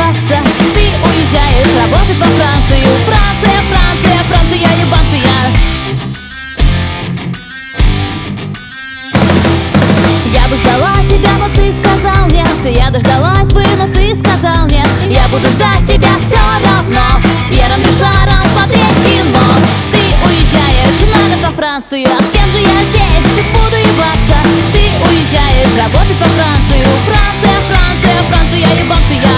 ебаться. Ты уезжаешь работать во Францию. Франция, Франция, Франция, ебаться я. Я бы ждала тебя, но ты сказал нет. Я дождалась бы, но ты сказал нет. Я буду ждать тебя все равно. С Пьером Ришаром смотреть кино. Ты уезжаешь, надо во Францию. А с кем же я здесь буду ебаться? Ты уезжаешь работать во Францию. Франция, Франция, Франция, ебаться я.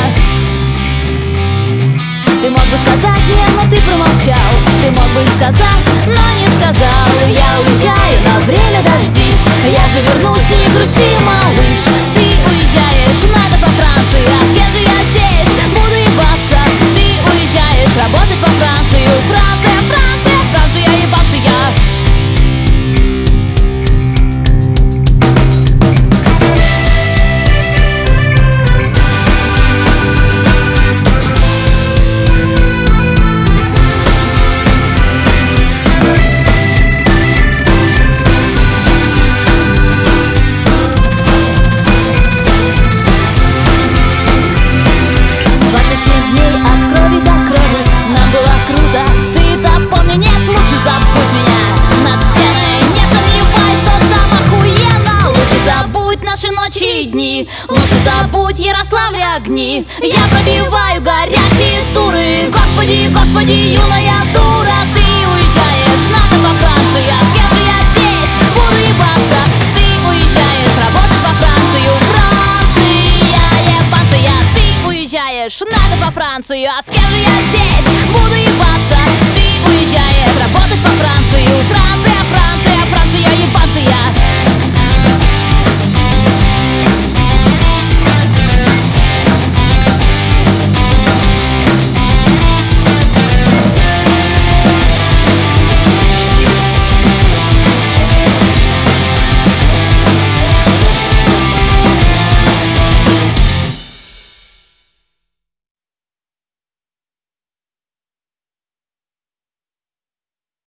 Ты мог бы сказать мне, но ты промолчал. Ты мог бы сказать, но не сказал. Я уезжаю, на время дождись. Я же вернусь, не грусти, малыш. Ты уезжаешь, надо по Франции. А с кем же я здесь буду ебаться? Ты уезжаешь работать во Францию. Франция, Франция, Франция, ебаться я. Дни. Лучше забудь Ярославль огни. Я пробиваю горящие туры. Господи, Господи, юная дура. Ты уезжаешь, надо во Францию. А с кем же я здесь буду ебаться? Ты уезжаешь работать во Францию. Франция, ебаться. Ты уезжаешь, надо во Францию. А с кем же я здесь буду ебаться? Ты уезжаешь работать во Францию.